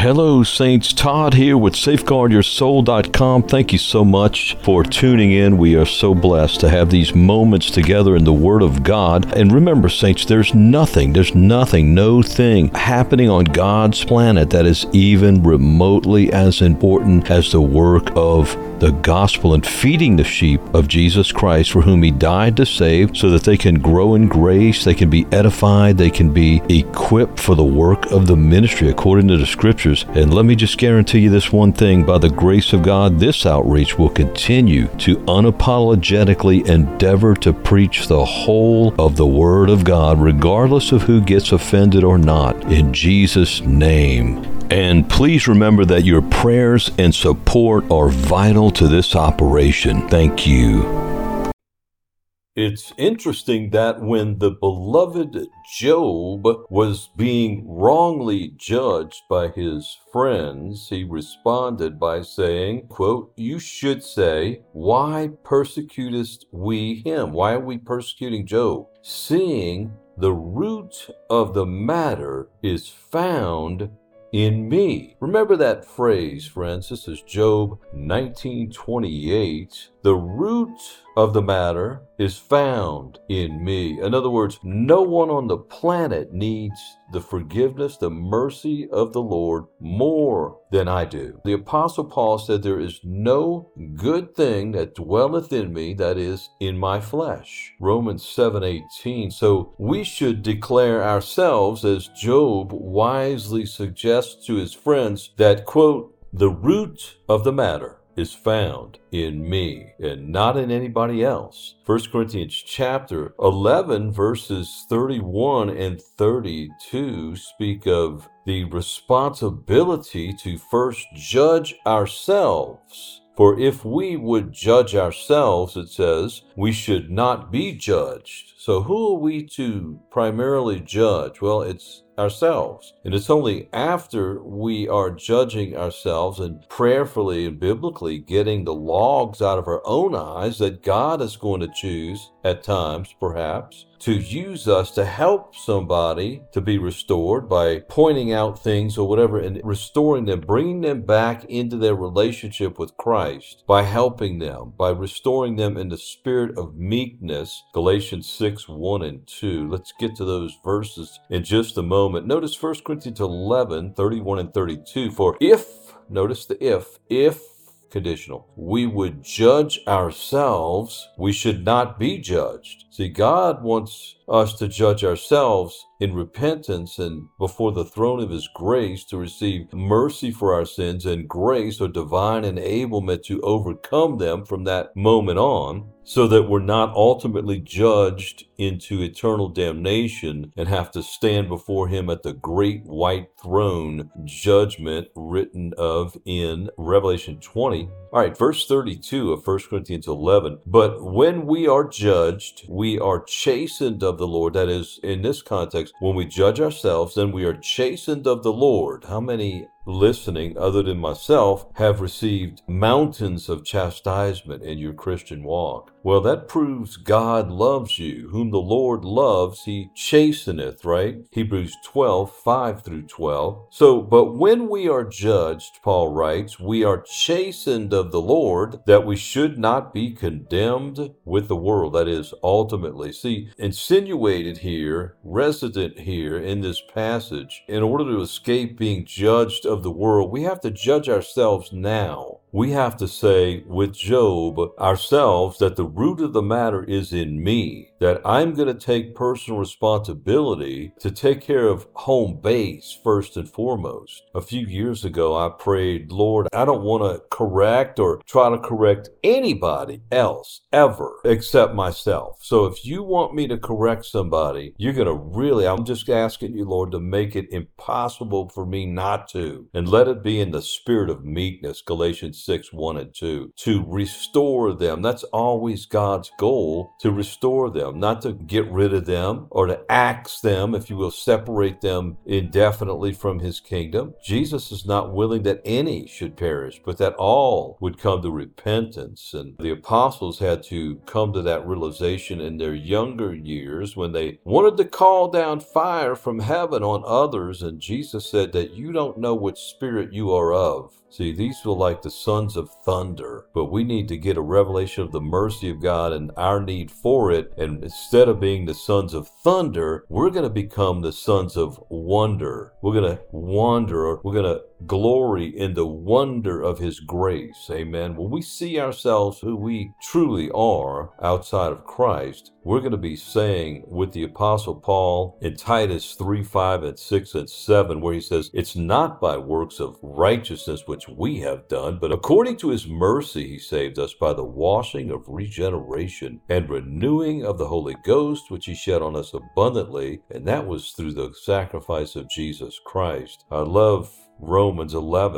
Hello, Saints. Todd here with SafeguardYourSoul.com. Thank you so much for tuning in. We are so blessed to have these moments together in the Word of God. And remember, Saints, there's nothing, no thing happening on God's planet that is even remotely as important as the work of the gospel and feeding the sheep of Jesus Christ, for whom He died to save, so that they can grow in grace, they can be edified, they can be equipped for the work of the ministry according to the Scriptures. And let me just guarantee you this one thing: by the grace of God, this outreach will continue to unapologetically endeavor to preach the whole of the Word of God, regardless of who gets offended or not, in Jesus' name. And please remember that your prayers and support are vital to this operation. Thank you. It's interesting that when the beloved Job was being wrongly judged by his friends, he responded by saying, quote, "You should say, why persecutest we him?" Why are we persecuting Job? "Seeing the root of the matter is found in me." Remember that phrase, friends. This is Job 19:28. The root of the matter is found in me. In other words, no one on the planet needs the forgiveness, the mercy of the Lord more than I do. The Apostle Paul said, "There is no good thing that dwelleth in me, that is, in my flesh." Romans 7:18. So we should declare ourselves, as Job wisely suggests to his friends, that, quote, "the root of the matter is found in me and not in anybody else." 1 Corinthians chapter 11 verses 31 and 32 speak of the responsibility to first judge ourselves. For if we would judge ourselves, it says, we should not be judged. So who are we to primarily judge? Well, it's ourselves. And it's only after we are judging ourselves and prayerfully and biblically getting the logs out of our own eyes that God is going to choose at times, perhaps, to use us to help somebody to be restored by pointing out things or whatever and restoring them, bringing them back into their relationship with Christ, by helping them, by restoring them in the spirit of meekness. Galatians 6:1 and 2. Let's get to those verses in just a moment. Notice 1 Corinthians 11:31 and 32. For if, notice the if conditional, we would judge ourselves, we should not be judged. See, God wants us to judge ourselves in repentance and before the throne of His grace to receive mercy for our sins and grace or divine enablement to overcome them from that moment on, so that we're not ultimately judged into eternal damnation and have to stand before Him at the great white throne judgment written of in Revelation 20. All right, verse 32 of 1 Corinthians 11. But when we are judged, we are chastened of the Lord. That is, in this context, when we judge ourselves, then we are chastened of the Lord. How many listening, other than myself, have received mountains of chastisement in your Christian walk? Well, that proves God loves you. Whom the Lord loves, He chasteneth, right? Hebrews 12:5 through 12. So, but when we are judged, Paul writes, we are chastened of the Lord, that we should not be condemned with the world. That is, ultimately. See, insinuated here, resident here in this passage, in order to escape being judged of the world, we have to judge ourselves now. We have to say with Job ourselves that the root of the matter is in me, that I'm going to take personal responsibility to take care of home base first and foremost. A few years ago, I prayed, Lord, I don't want to correct or try to correct anybody else ever except myself. So if you want me to correct somebody, you're going to really, I'm just asking you, Lord, to make it impossible for me not to. And let it be in the spirit of meekness, Galatians 6:1 and 2, to restore them. That's always God's goal, to restore them. them, not to get rid of them or to axe them, if you will, separate them indefinitely from his kingdom. Jesus is not willing that any should perish, but that all would come to repentance. And the apostles had to come to that realization in their younger years when they wanted to call down fire from heaven on others. And Jesus said that you don't know which spirit you are of. See, these were like the sons of thunder, but we need to get a revelation of the mercy of God and our need for it. And instead of being the sons of thunder, we're going to become the sons of wonder. We're going to wander, or we're going to glory in the wonder of his grace. Amen. When we see ourselves who we truly are outside of Christ, we're going to be saying with the Apostle Paul in Titus 3:5 and 6 and 7, where he says, it's not by works of righteousness which we have done, but according to his mercy he saved us by the washing of regeneration and renewing of the Holy Ghost, which he shed on us abundantly, and that was through the sacrifice of Jesus Christ. I love Romans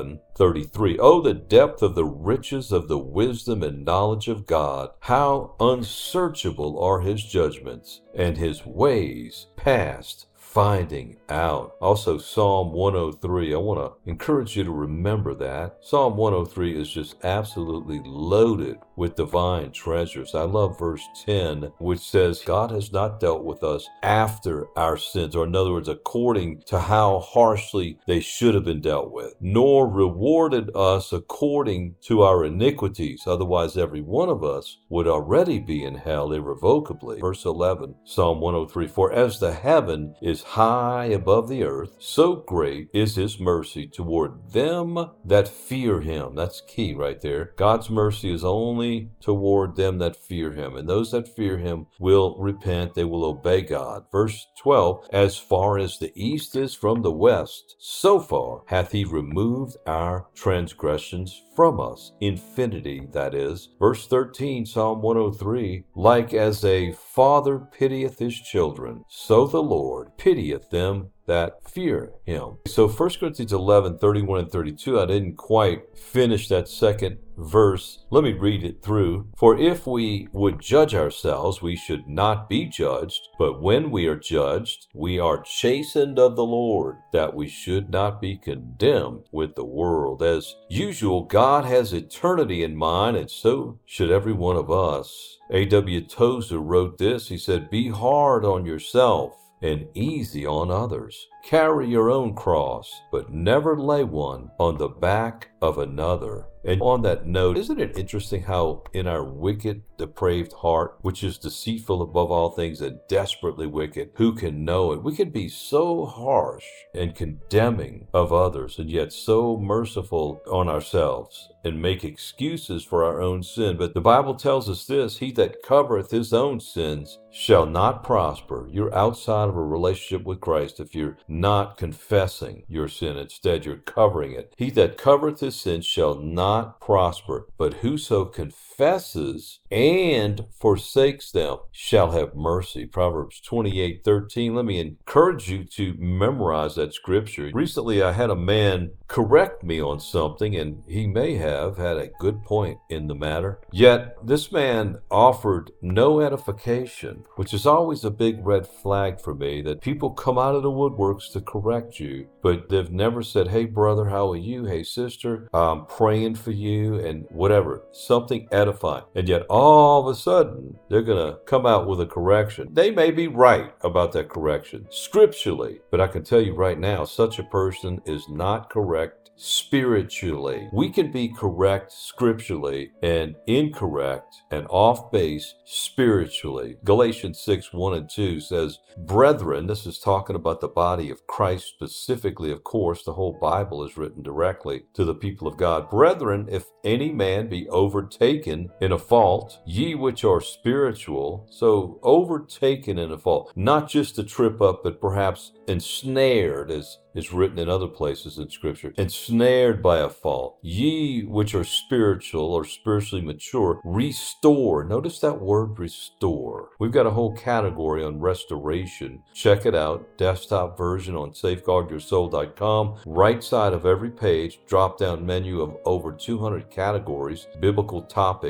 11:33. Oh, the depth of the riches of the wisdom and knowledge of God! How unsearchable are his judgments, and his ways past finding out. Also, Psalm 103. I want to encourage you to remember that. Psalm 103 is just absolutely loaded with divine treasures. I love verse 10, which says, God has not dealt with us after our sins, or in other words, according to how harshly they should have been dealt with, nor rewarded us according to our iniquities. Otherwise, every one of us would already be in hell irrevocably. Verse 11, Psalm 103, for as the heaven is high above the earth, so great is his mercy toward them that fear him. That's key right there. God's mercy is only toward them that fear him, and those that fear him will repent. They will obey God. Verse 12, as far as the east is from the west, so far hath he removed our transgressions from us. Infinity, that is. Verse 13, Psalm 103, like as a father pitieth his children, so the Lord pitieth them that fear him. So 1 Corinthians 11:31 and 32, I didn't quite finish that second verse. Let me read it through. For if we would judge ourselves, we should not be judged. But when we are judged, we are chastened of the Lord, that we should not be condemned with the world. As usual, God has eternity in mind, and so should every one of us. A.W. Tozer wrote this. He said, be hard on yourself and easy on others. Carry your own cross, but never lay one on the back of another. And on that note, isn't it interesting how in our wicked, depraved heart, which is deceitful above all things and desperately wicked, who can know it? We can be so harsh and condemning of others, and yet so merciful on ourselves, and make excuses for our own sin. But the Bible tells us this, he that covereth his own sins shall not prosper. You're outside of a relationship with Christ if you're not confessing your sin. Instead, you're covering it. He that covereth his sins shall not prosper, but whoso confesses and forsakes them shall have mercy. Proverbs 28:13. Let me encourage you to memorize that scripture. Recently, I had a man correct me on something, and he may have had a good point in the matter. Yet, this man offered no edification, which is always a big red flag for me, that people come out of the woodworks to correct you, but they've never said, hey, brother, how are you? Hey, sister, I'm praying for you, and whatever, something edifying. And yet, all of a sudden, they're going to come out with a correction. They may be right about that correction scripturally, but I can tell you right now, such a person is not correct spiritually. We can be correct scripturally and incorrect and off base spiritually. Galatians 6:1 and 2 says, brethren, this is talking about the body of Christ specifically, of course, the whole Bible is written directly to the people of God. Brethren, if any man be overtaken in a fault, ye which are spiritual, so overtaken in a fault, not just a trip up, but perhaps ensnared, as is written in other places in Scripture, ensnared by a fault. Ye which are spiritual or spiritually mature, restore. Notice that word restore. We've got a whole category on restoration. Check it out. Desktop version on safeguardyoursoul.com. Right side of every page, drop down menu of over 200 categories, biblical topics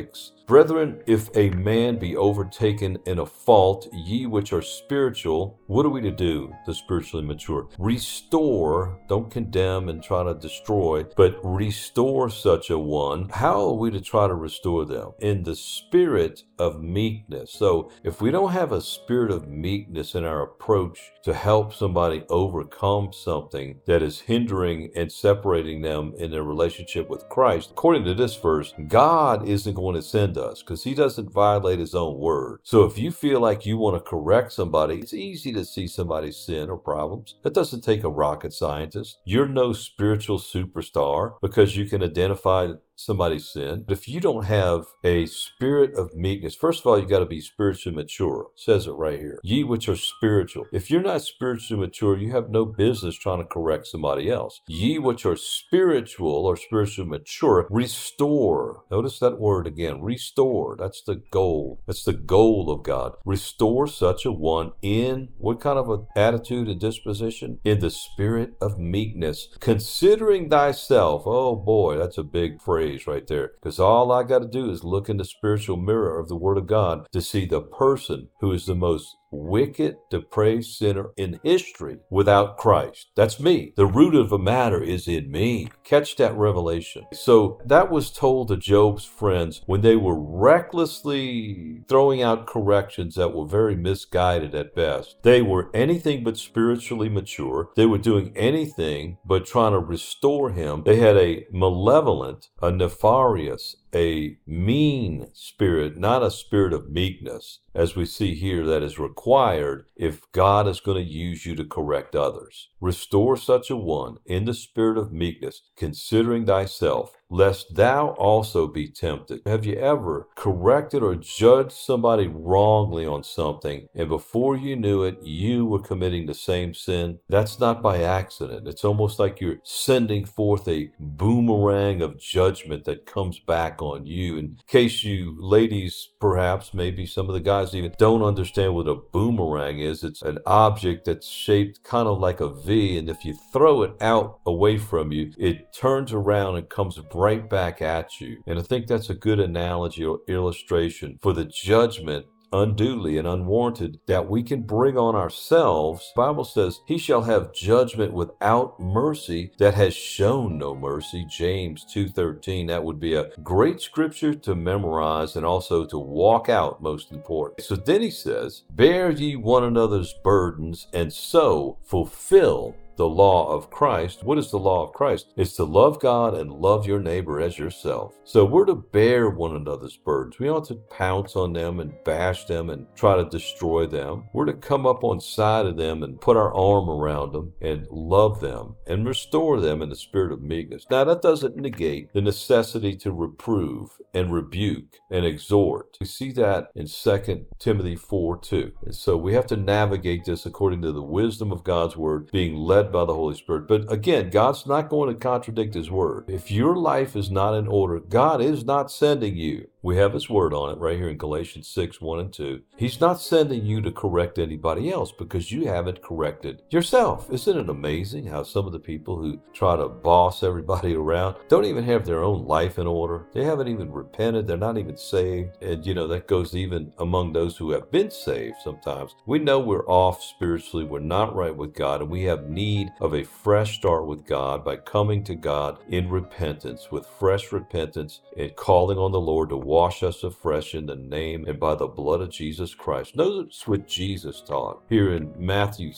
Brethren, if a man be overtaken in a fault, ye which are spiritual, what are we to do? The spiritually mature. Restore, don't condemn and try to destroy, but restore such a one. How are we to try to restore them? In the spirit of meekness. So if we don't have a spirit of meekness in our approach to help somebody overcome something that is hindering and separating them in their relationship with Christ, according to this verse, God isn't going to send us because he doesn't violate his own word. So if you feel like you want to correct somebody, it's easy to see somebody's sin or problems. That doesn't take a rocket scientist. You're no spiritual superstar because you can identify somebody's sin. But if you don't have a spirit of meekness, first of all, you got to be spiritually mature. It says it right here. Ye which are spiritual. If you're not spiritually mature, you have no business trying to correct somebody else. Ye which are spiritual or spiritually mature, restore. Notice that word again, restore. That's the goal. That's the goal of God. Restore such a one in what kind of an attitude and disposition? In the spirit of meekness, considering thyself. Oh boy, that's a big phrase right there, because all I got to do is look in the spiritual mirror of the Word of God to see the person who is the most wicked, depraved sinner in history without Christ. That's me. The root of the matter is in me. Catch that revelation. So that was told to Job's friends when they were recklessly throwing out corrections that were very misguided at best. They were anything but spiritually mature. They were doing anything but trying to restore him. They had a malevolent, a nefarious, a mean spirit, not a spirit of meekness, as we see here that is required if God is going to use you to correct others. Restore such a one in the spirit of meekness, considering thyself, lest thou also be tempted. Have you ever corrected or judged somebody wrongly on something, and before you knew it, you were committing the same sin? That's not by accident. It's almost like you're sending forth a boomerang of judgment that comes back on you. In case you ladies, perhaps, maybe some of the guys even don't understand what a boomerang is, it's an object that's shaped kind of like a V, and if you throw it out away from you, it turns around and comes right back at you. And I think that's a good analogy or illustration for the judgment unduly and unwarranted that we can bring on ourselves. The Bible says, he shall have judgment without mercy that has shown no mercy. James 2:13. That would be a great scripture to memorize and also to walk out, most important. So then he says, bear ye one another's burdens and so fulfill the law of Christ. What is the law of Christ? It's to love God and love your neighbor as yourself. So we're to bear one another's burdens. We don't have to pounce on them and bash them and try to destroy them. We're to come up on side of them and put our arm around them and love them and restore them in the spirit of meekness. Now that doesn't negate the necessity to reprove and rebuke and exhort. We see that in 2 Timothy 4:2. And so we have to navigate this according to the wisdom of God's word, being led by the Holy Spirit. But again, God's not going to contradict his word. If your life is not in order, God is not sending you. We have his word on it right here in Galatians 6:1-2. He's not sending you to correct anybody else because you haven't corrected yourself. Isn't it amazing how some of the people who try to boss everybody around don't even have their own life in order? They haven't even repented. They're not even saved. And that goes even among those who have been saved sometimes. We know we're off spiritually. We're not right with God, and we have need of a fresh start with God by coming to God in repentance, with fresh repentance and calling on the Lord to wash us afresh in the name and by the blood of Jesus Christ. Notice what Jesus taught here in Matthew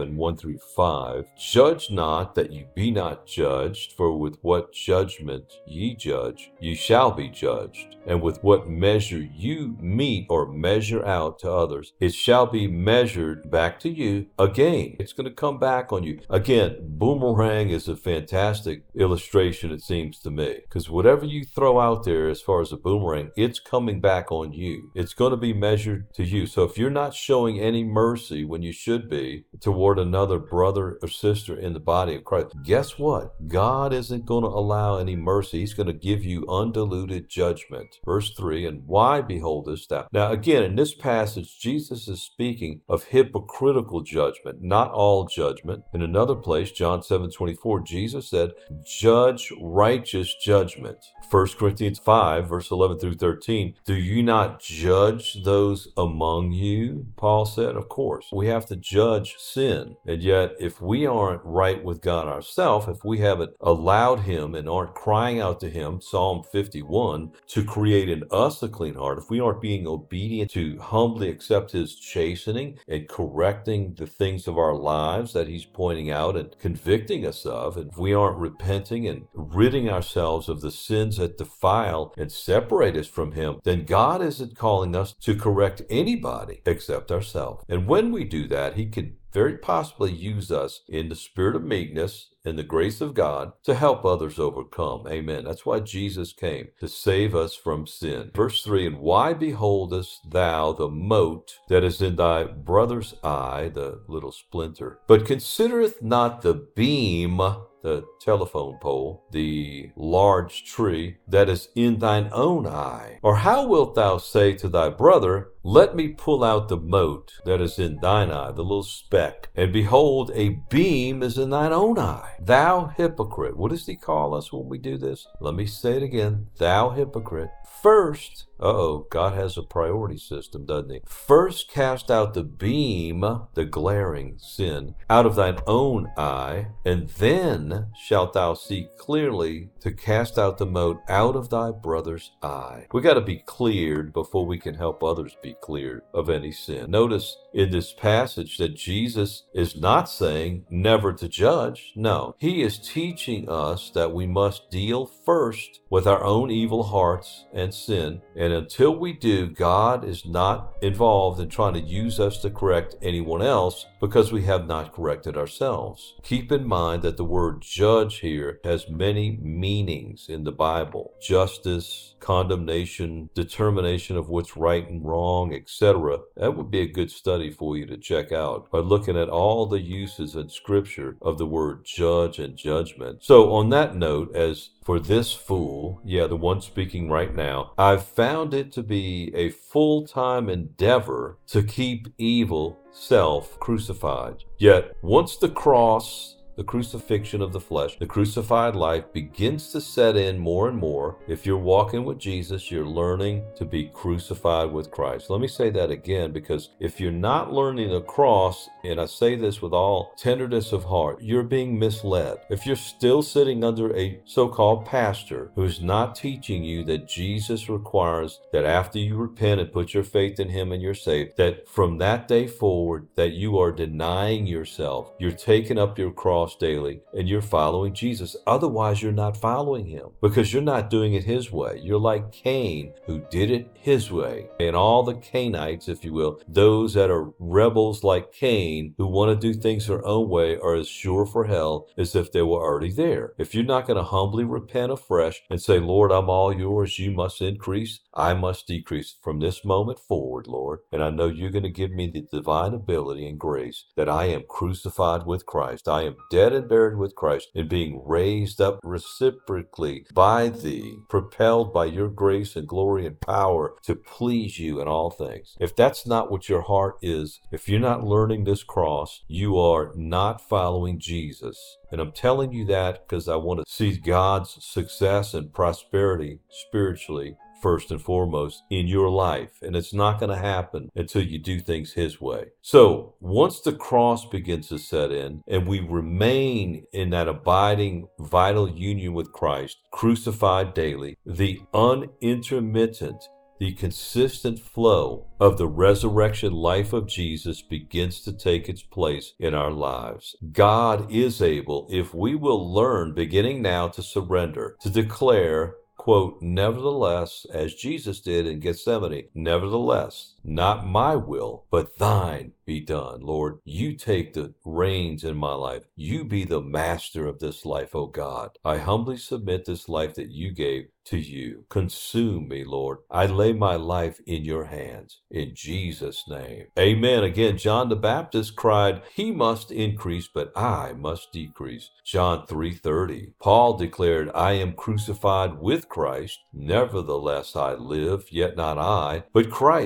7:1-5. Judge not that you be not judged, for with what judgment ye judge, ye shall be judged. And with what measure you mete or measure out to others, it shall be measured back to you again. It's going to come back on you. Again, boomerang is a fantastic illustration, it seems to me, because whatever you throw out there as far as a boomerang, it's coming back on you. It's going to be measured to you. So if you're not showing any mercy when you should be toward another brother or sister in the body of Christ, guess what? God isn't going to allow any mercy. He's going to give you undiluted judgment. Verse 3, and why beholdest thou? Now again, in this passage, Jesus is speaking of hypocritical judgment, not all judgment. In another place, John 7:24, Jesus said, judge righteous judgment. 1 Corinthians 5, verse 11-13 through 13. Do you not judge those among you? Paul said, of course. We have to judge sin. And yet, if we aren't right with God ourselves, if we haven't allowed him and aren't crying out to him, Psalm 51, to create in us a clean heart, if we aren't being obedient to humbly accept his chastening and correcting the things of our lives that he's pointing out and convicting us of, and if we aren't repenting and ridding ourselves of the sins that defile and separate us from him, then God isn't calling us to correct anybody except ourselves. And when we do that, he can very possibly use us in the spirit of meekness and the grace of God to help others overcome. Amen. That's why Jesus came, to save us from sin. Verse 3, and why beholdest thou the mote that is in thy brother's eye, the little splinter, but considereth not the beam, the telephone pole, the large tree that is in thine own eye? Or how wilt thou say to thy brother, let me pull out the mote that is in thine eye, the little speck, and behold, a beam is in thine own eye? Thou hypocrite. What does he call us when we do this? Let me say it again. Thou hypocrite. First, God has a priority system, doesn't he? First cast out the beam, the glaring sin, out of thine own eye, and then shalt thou see clearly to cast out the mote out of thy brother's eye. We got to be cleared before we can help others be cleared of any sin. Notice in this passage that Jesus is not saying never to judge. No, he is teaching us that we must deal first with our own evil hearts and sin. And until we do, God is not involved in trying to use us to correct anyone else because we have not corrected ourselves. Keep in mind that the word judge here has many meanings in the Bible. Justice, condemnation, determination of what's right and wrong, etc. That would be a good study for you to check out by looking at all the uses in Scripture of the word judge and judgment. So on that note, as for this fool, the one speaking right now, I've found it to be a full-time endeavor to keep evil self crucified. Yet once the cross, the crucifixion of the flesh, the crucified life begins to set in more and more. If you're walking with Jesus, you're learning to be crucified with Christ. Let me say that again, because if you're not learning the cross, and I say this with all tenderness of heart, you're being misled. If you're still sitting under a so-called pastor who's not teaching you that Jesus requires that after you repent and put your faith in him and you're saved, that from that day forward, that you are denying yourself, you're taking up your cross daily, and you're following Jesus. Otherwise, you're not following him because you're not doing it his way. You're like Cain, who did it his way. And all the Cainites, if you will, those that are rebels like Cain, who want to do things their own way, are as sure for hell as if they were already there. If you're not going to humbly repent afresh and say, Lord, I'm all yours, you must increase, I must decrease from this moment forward, Lord. And I know you're going to give me the divine ability and grace that I am crucified with Christ. I am dead and buried with Christ and being raised up reciprocally by thee, propelled by your grace and glory and power to please you in all things. If that's not what your heart is, if you're not learning this cross, you are not following Jesus. And I'm telling you that because I want to see God's success and prosperity spiritually first and foremost in your life. And it's not going to happen until you do things his way. So once the cross begins to set in and we remain in that abiding vital union with Christ, crucified daily, the unintermittent, the consistent flow of the resurrection life of Jesus begins to take its place in our lives. God is able, if we will learn beginning now to surrender, to declare, quote, nevertheless, as Jesus did in Gethsemane, nevertheless, not my will, but thine be done. Lord, you take the reins in my life. You be the master of this life, O God. I humbly submit this life that you gave to you. Consume me, Lord. I lay my life in your hands. In Jesus' name. Amen. Again, John the Baptist cried, he must increase, but I must decrease. John 3:30. Paul declared, I am crucified with Christ. Nevertheless, I live, yet not I, but Christ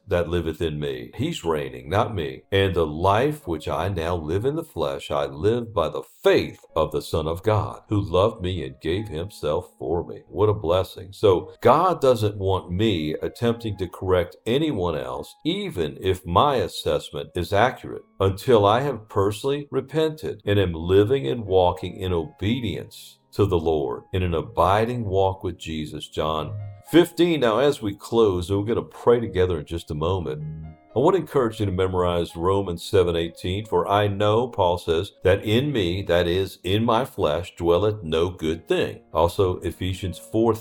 that liveth in me. He's reigning, not me. And the life which I now live in the flesh, I live by the faith of the Son of God, who loved me and gave himself for me. What a blessing. So God doesn't want me attempting to correct anyone else, even if my assessment is accurate, until I have personally repented and am living and walking in obedience to the Lord, in an abiding walk with Jesus. John 15. Now, as we close, we're going to pray together in just a moment. I want to encourage you to memorize Romans 7:18, for I know, Paul says, that in me, that is, in my flesh, dwelleth no good thing. Also, Ephesians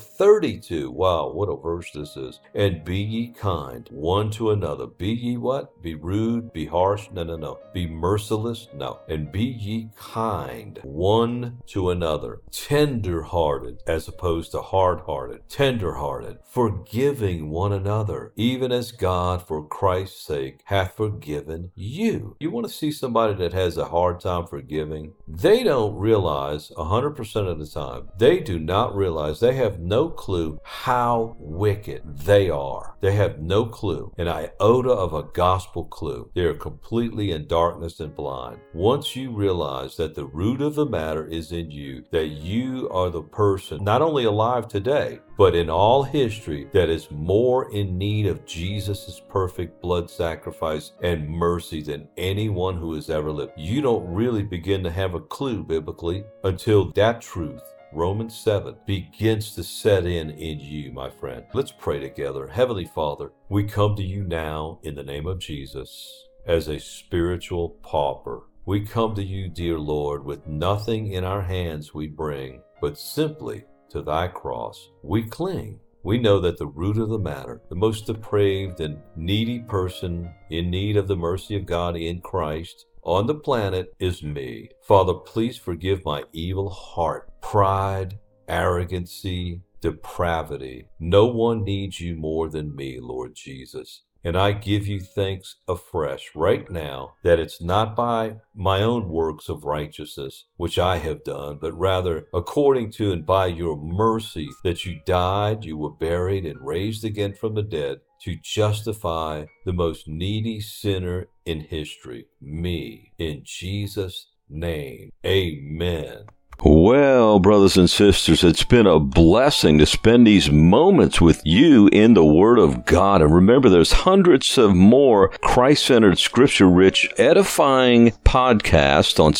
4:32. Wow, what a verse this is. And be ye kind one to another. Be ye what? Be rude, be harsh? No. Be merciless? No. And be ye kind one to another. Tender-hearted, as opposed to hard-hearted. Tender-hearted, forgiving one another, even as God, for Christ's sake, hath forgiven you. You want to see somebody that has a hard time forgiving? They don't realize 100% of the time, they do not realize, they have no clue how wicked they are. They have no clue, an iota of a gospel clue. They are completely in darkness and blind. Once you realize that the root of the matter is in you, that you are the person, not only alive today, but in all history, that is more in need of Jesus' perfect blood sacrifice and mercy than anyone who has ever lived. You don't really begin to have a clue biblically until that truth, Romans 7, begins to set in you, my friend. Let's pray together. Heavenly Father, we come to you now in the name of Jesus as a spiritual pauper. We come to you, dear Lord, with nothing in our hands we bring, but simply to thy cross we cling. We know that the root of the matter, the most depraved and needy person in need of the mercy of God in Christ on the planet is me. Father, please forgive my evil heart, pride, arrogancy, depravity. No one needs you more than me, Lord Jesus. And I give you thanks afresh right now that it's not by my own works of righteousness, which I have done, but rather according to and by your mercy that you died, you were buried, and raised again from the dead to justify the most needy sinner in history, me. In Jesus' name, amen. Well, brothers and sisters, it's been a blessing to spend these moments with you in the Word of God. And remember, there's hundreds of more Christ-centered, scripture-rich, edifying podcasts on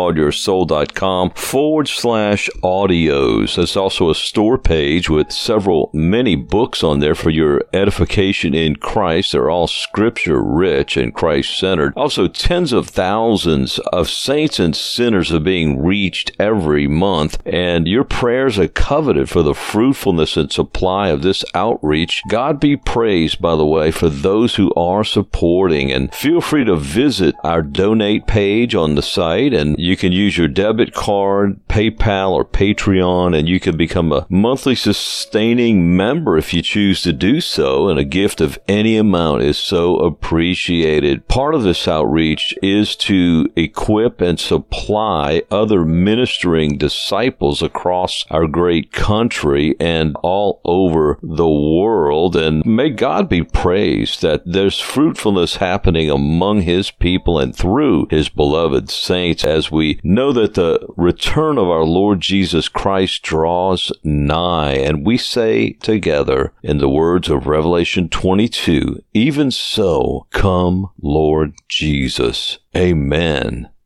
safeguardyoursoul.com/audios. There's also a store page with many books on there for your edification in Christ. They're all scripture-rich and Christ-centered. Also, tens of thousands of saints and sinners are being reached every month, and your prayers are coveted for the fruitfulness and supply of this outreach. God be praised, by the way, for those who are supporting, and feel free to visit our donate page on the site, and you can use your debit card, PayPal, or Patreon, and you can become a monthly sustaining member if you choose to do so, and a gift of any amount is so appreciated. Part of this outreach is to equip and supply other ministering disciples across our great country and all over the world. And may God be praised that there's fruitfulness happening among his people and through his beloved saints, as we know that the return of our Lord Jesus Christ draws nigh. And we say together in the words of Revelation 22, even so, come, Lord Jesus. Amen